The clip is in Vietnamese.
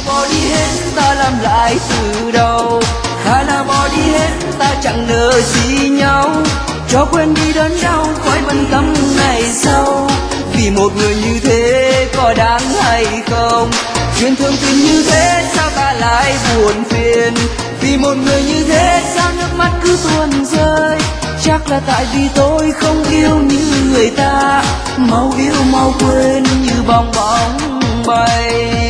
bỏ đi hết ta làm lại từ đầu, hay là bỏ đi hết ta chẳng nợ gì nhau, cho quên đi đớn đau khỏi bận tâm ngày sau. Vì một người như thế có đáng hay không, chuyện thương tình như thế sao ta lại buồn phiền. Vì một người như thế sao nước mắt cứ tuôn rơi, chắc là tại vì tôi không yêu như người ta, mau yêu mau quên như bong bóng bay.